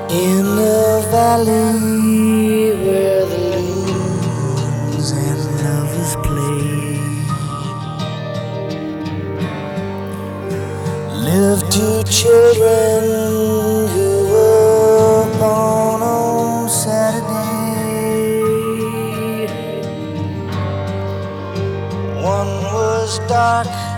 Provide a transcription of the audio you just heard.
In the valley where the loons and lovers play, lived two children who were born on Saturday. One was dark